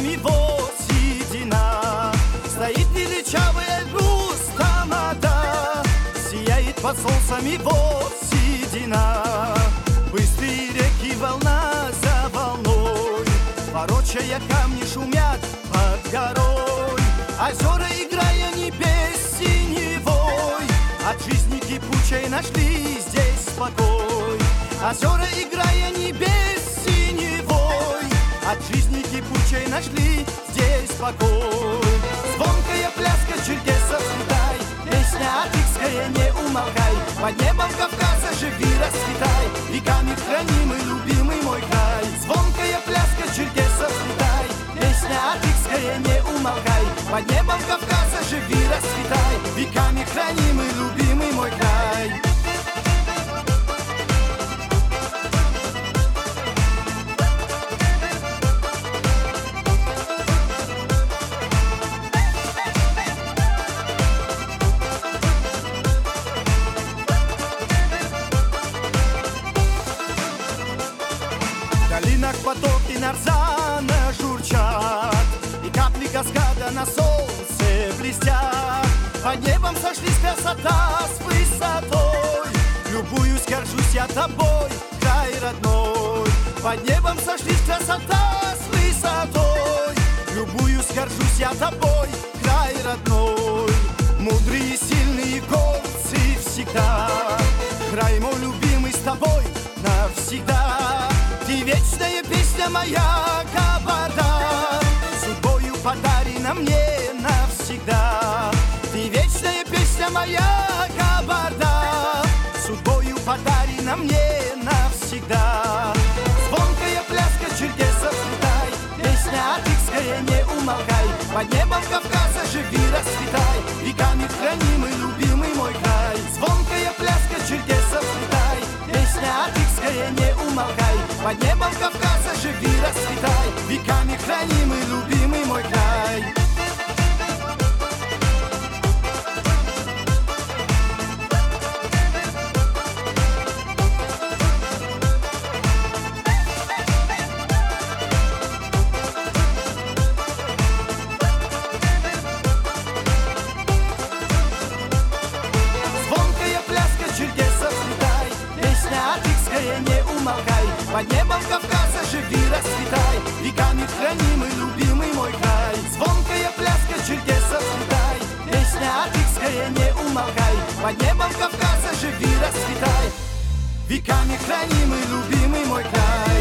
солнцами воссиедина. Стоит величавая Русь-Тамада, сияет под солнцами воссиедина. Быстрые реки волна за волной, ворочая камни шумят под горой. Озера, играя небес синевой, от жизни кипучей нашли здесь спокой. Озера, играя небес синевой, от жизни кипучей нашли здесь покой. Звонкая пляска черкесов светай, песня атыкская не умолкай. Под небом Кавказа живи, расцветай, веками хранимый, любимый мой край. Звонкая пляска черкесов светай, песня атыкская не умолкай. Под небом Кавказа живи, расцветай, веками хранимый, любимый мой край. В долинах потоки нарзана журчат, и капли каскада на солнце блестят. Под небом сошлись красота с высотой, любуюсь, горжусь я тобой, край родной. Под небом сошлись красота с высотой, любуюсь, горжусь я тобой, край родной. Мудрые, сильные горцы всегда, край мой любимый с тобой навсегда. Ты вечная песня моя, Кабарда, судьбою подарена мне навсегда. Ты вечная песня моя, Кабарда, судьбою подарена мне навсегда. Звонкая пляска черкесов светай, песня атыкская не умолкай. Под небом Кавказа живи, расцветай, веками хранимый, любимый мой край. Звонкая пляска черкесов светай, песня атыкская не умолкай. Под небом Кавказа живи, расцветай, веками хранимый, любимый мой край. Звонкая пляска черкесов светай, песня атыкская не умолкай. Под небом Кавказа живи, расцветай, веками хранимый, любимый мой край. Звонкая пляска черкесов светай, песня атыкская не умолкай. Под небом Кавказа живи, расцветай, веками хранимый, любимый мой край.